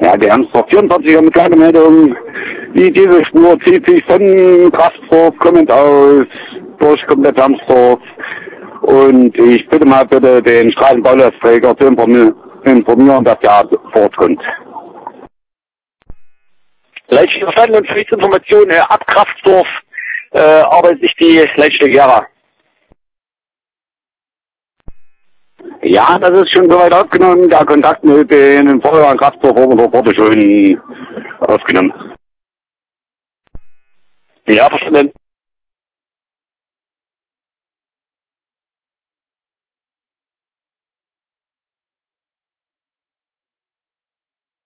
Ja, die Amsdorf 44er mit kleiner Meldung. Die Dieselspur zieht sich von Kraftsdorf kommend aus durch komplett Amsdorf. Und ich bitte mal den Straßenbauleisträger zu informieren, dass der fortkommt. Leitstück verstanden und für die Information ab Kraftsdorf arbeitet sich die Leitstück Gera. Ja, das ist schon soweit aufgenommen. Der Kontakt mit den Feuerwehren Kraftsdorf wurde schon aufgenommen. Ja, verstanden.